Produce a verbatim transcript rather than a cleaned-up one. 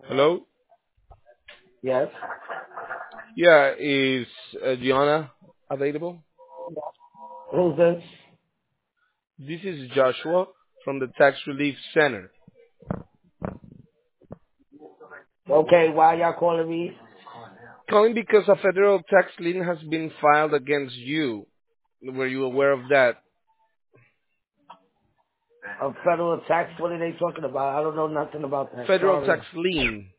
Hello? Yes. Yeah, is uh, Gianna available? Who's this? This is Joshua from the Tax Relief Center. Okay, why y'all calling me? Calling because a federal tax lien has been filed against you. Were you aware of that? A federal tax? What are they talking about? I don't know nothing about that. Federal tax Sorry. lien.